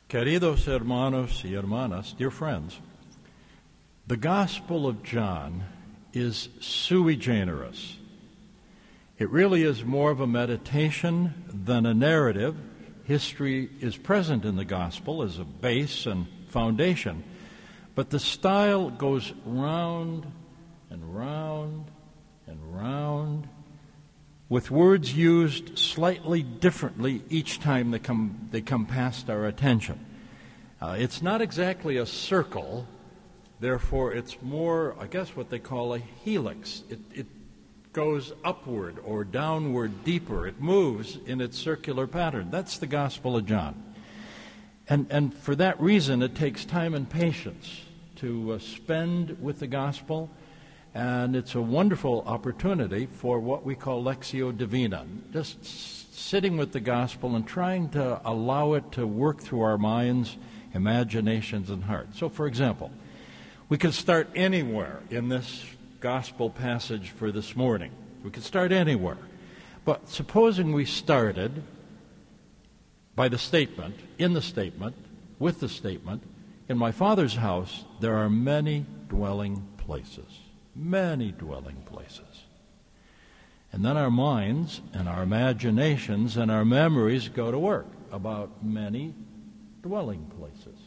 Queridos hermanos y hermanas, dear friends, the Gospel of John is sui generis. It really is more of a meditation than a narrative. History is present in the Gospel as a base and foundation, but the style goes round and round and round, with words used slightly differently each time they come past our attention. It's not exactly a circle, therefore it's more, I guess, what they call a helix. It goes upward or downward deeper. It moves in its circular pattern. That's the Gospel of John. And for that reason, it takes time and patience to spend with the Gospel. And it's a wonderful opportunity for what we call Lectio Divina, just sitting with the Gospel and trying to allow it to work through our minds, imaginations, and hearts. So, for example, we could start anywhere in this Gospel passage for this morning. We could start anywhere. But supposing we started by the statement, with the statement, in my Father's house there are many dwelling places. Many dwelling places. And then our minds and our imaginations and our memories go to work about many dwelling places.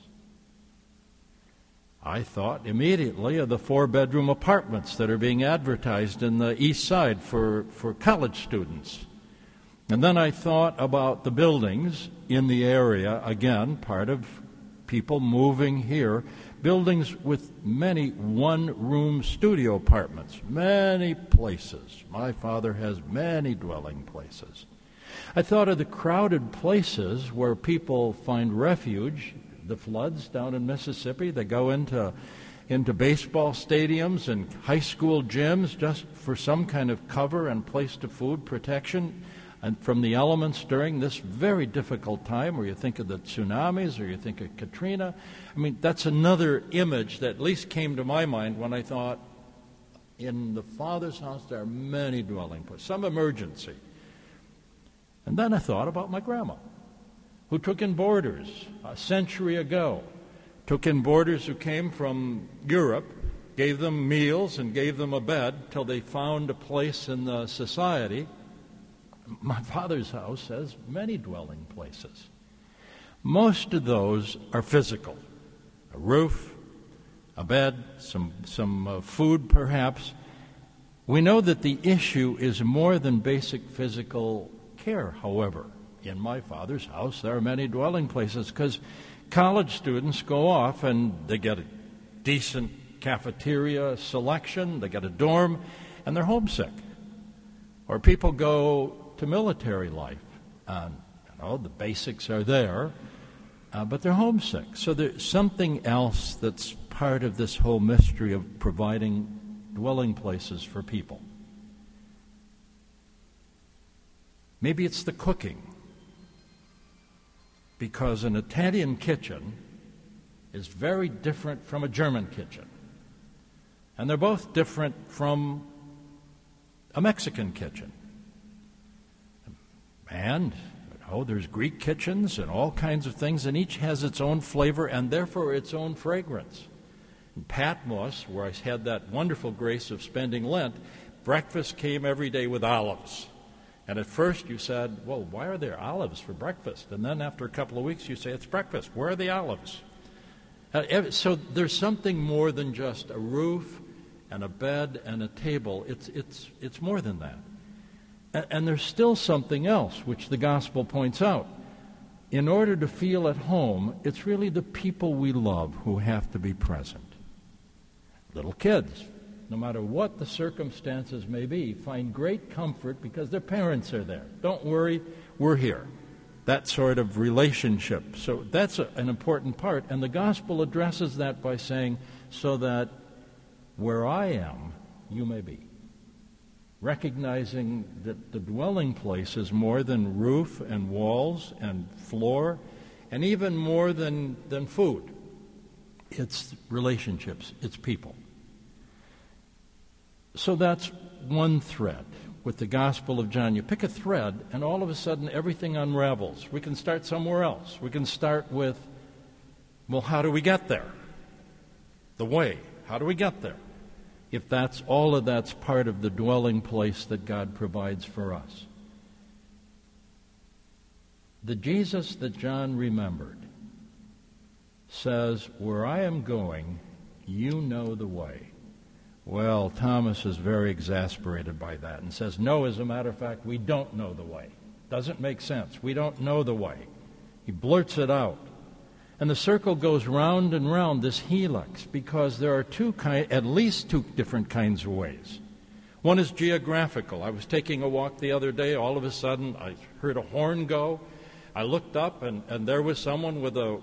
I thought immediately of the 4-bedroom apartments that are being advertised in the East Side for college students. And then I thought about the buildings in the area, again, part of people moving here, buildings with many one-room studio apartments, many places. My Father has many dwelling places. I thought of the crowded places where people find refuge, the floods down in Mississippi. They go into baseball stadiums and high school gyms just for some kind of cover and place to food protection and from the elements during this very difficult time, where you think of the tsunamis or you think of Katrina. I mean, that's another image that at least came to my mind when I thought, in the Father's house there are many dwelling places, some emergency. And then I thought about my grandma, who took in boarders a century ago, took in boarders who came from Europe, gave them meals and gave them a bed till they found a place in the society. My Father's house has many dwelling places. Most of those are physical. A roof, a bed, some food perhaps. We know that the issue is more than basic physical care, however. In my Father's house there are many dwelling places, because college students go off and they get a decent cafeteria selection, they get a dorm, and they're homesick. Or people go to military life. The basics are there, but they're homesick. So there's something else that's part of this whole mystery of providing dwelling places for people. Maybe it's the cooking, because an Italian kitchen is very different from a German kitchen. And they're both different from a Mexican kitchen. And there's Greek kitchens and all kinds of things, and each has its own flavor and therefore its own fragrance. In Patmos, where I had that wonderful grace of spending Lent, breakfast came every day with olives. And at first you said, well, why are there olives for breakfast? And then after a couple of weeks you say, it's breakfast. Where are the olives? So there's something more than just a roof and a bed and a table. It's more than that. And there's still something else which the Gospel points out. In order to feel at home, it's really the people we love who have to be present. Little kids, no matter what the circumstances may be, find great comfort because their parents are there. Don't worry, we're here. That sort of relationship. So that's an important part. And the Gospel addresses that by saying, so that where I am, you may be. Recognizing that the dwelling place is more than roof and walls and floor, and even more than food. It's relationships, it's people. So that's one thread with the Gospel of John. You pick a thread, and all of a sudden everything unravels. We can start somewhere else. We can start with Well, how do we get there? The way. How do we get there? If that's all of that's part of the dwelling place that God provides for us. The Jesus that John remembered says, where I am going, you know the way. Well, Thomas is very exasperated by that and says, no, as a matter of fact, we don't know the way. Doesn't make sense. We don't know the way. He blurts it out. And the circle goes round and round, this helix, because there are at least two different kinds of ways. One is geographical. I was taking a walk the other day. All of a sudden, I heard a horn go. I looked up, and there was someone with a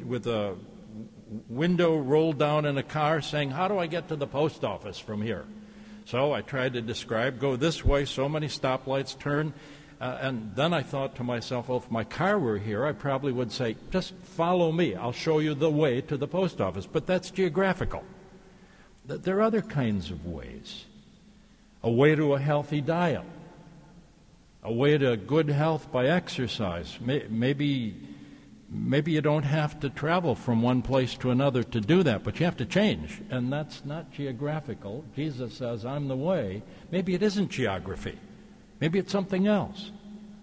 window rolled down in a car saying, how do I get to the post office from here? So I tried to describe, go this way, so many stoplights, turn. And then I thought to myself, well, if my car were here, I probably would say, just follow me. I'll show you the way to the post office. But that's geographical. There are other kinds of ways. A way to a healthy diet. A way to good health by exercise. Maybe you don't have to travel from one place to another to do that, but you have to change. And that's not geographical. Jesus says, I'm the way. Maybe it isn't geography. Maybe it's something else.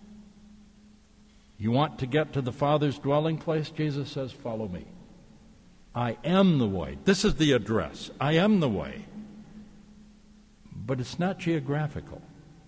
You want to get to the Father's dwelling place? Jesus says, follow me. I am the way. This is the address. I am the way. But it's not geographical.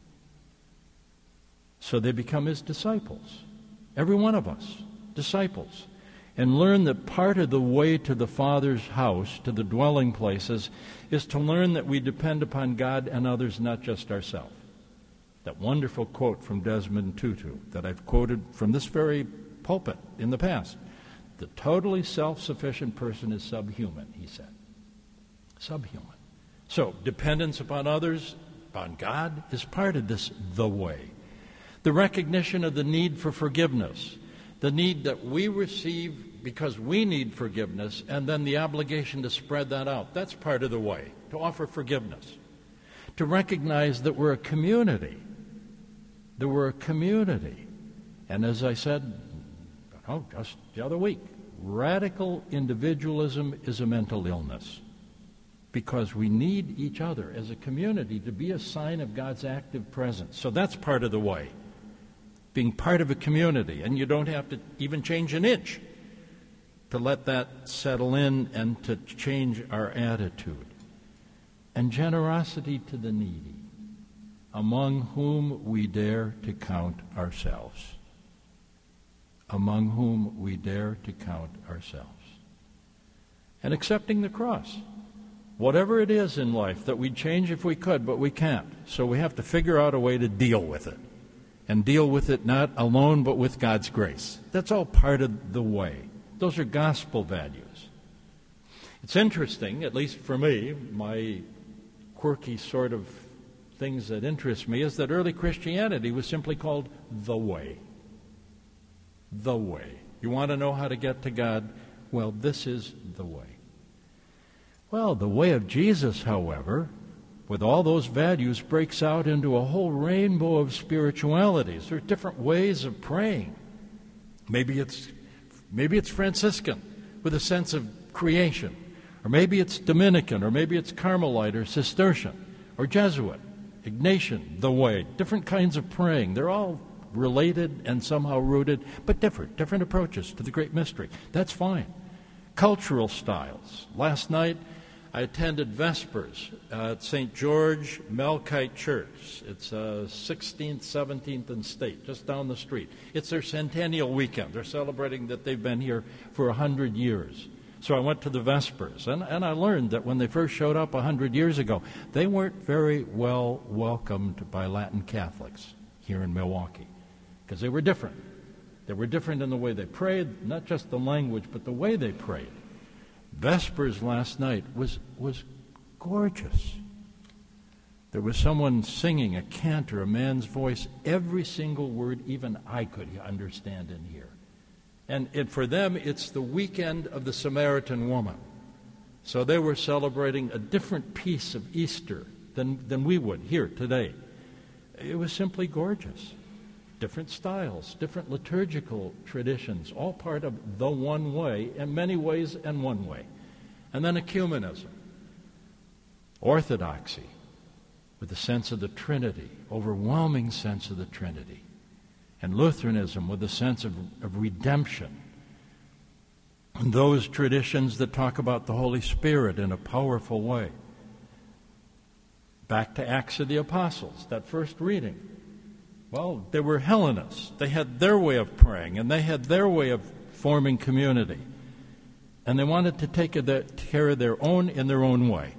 So they become his disciples. Every one of us, disciples. And learn that part of the way to the Father's house, to the dwelling places, is to learn that we depend upon God and others, not just ourselves. That wonderful quote from Desmond Tutu that I've quoted from this very pulpit in the past. The totally self-sufficient person is subhuman, he said. Subhuman. So, dependence upon others, upon God, is part of this the way. The recognition of the need for forgiveness, the need that we receive because we need forgiveness, and then the obligation to spread that out. That's part of the way, to offer forgiveness. To recognize that we're a community. That we're a community. And as I said, just the other week, radical individualism is a mental illness. Because we need each other as a community to be a sign of God's active presence. So that's part of the way. Being part of a community. And you don't have to even change an inch to let that settle in and to change our attitude. And generosity to the needy, among whom we dare to count ourselves. Among whom we dare to count ourselves. And accepting the cross. Whatever it is in life that we'd change if we could, but we can't. So we have to figure out a way to deal with it. And deal with it not alone, but with God's grace. That's all part of the way. Those are gospel values. It's interesting, at least for me, my quirky sort of things that interest me, is that early Christianity was simply called the way. The way. You want to know how to get to God? Well, this is the way. Well, the way of Jesus, however, with all those values, breaks out into a whole rainbow of spiritualities. There are different ways of praying. Maybe it's Franciscan with a sense of creation. Or maybe it's Dominican, or maybe it's Carmelite or Cistercian, or Jesuit, Ignatian, the way. Different kinds of praying. They're all related and somehow rooted, but different approaches to the great mystery. That's fine. Cultural styles. Last night, I attended Vespers at St. George Melkite Church. It's 16th, 17th and State, just down the street. It's their centennial weekend. They're celebrating that they've been here for 100 years. So I went to the Vespers, and I learned that when they first showed up 100 years ago, they weren't very well welcomed by Latin Catholics here in Milwaukee, because they were different. They were different in the way they prayed, not just the language, but the way they prayed. Vespers last night was gorgeous. There was someone singing, a cantor, a man's voice, every single word even I could understand and hear. And for them, it's the weekend of the Samaritan woman. So they were celebrating a different piece of Easter than we would here today. It was simply gorgeous. different styles, different liturgical traditions, all part of the one way, in many ways and one way. And then ecumenism, orthodoxy, with the sense of the Trinity, overwhelming sense of the Trinity, and Lutheranism with the sense of redemption, and those traditions that talk about the Holy Spirit in a powerful way. Back to Acts of the Apostles, that first reading. Well, they were Hellenists. They had their way of praying, and they had their way of forming community. And they wanted to take care of their own in their own way.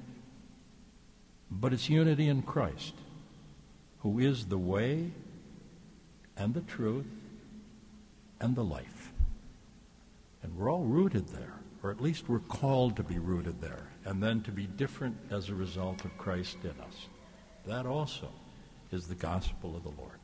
But it's unity in Christ, who is the way and the truth and the life. And we're all rooted there, or at least we're called to be rooted there, and then to be different as a result of Christ in us. That also is the gospel of the Lord.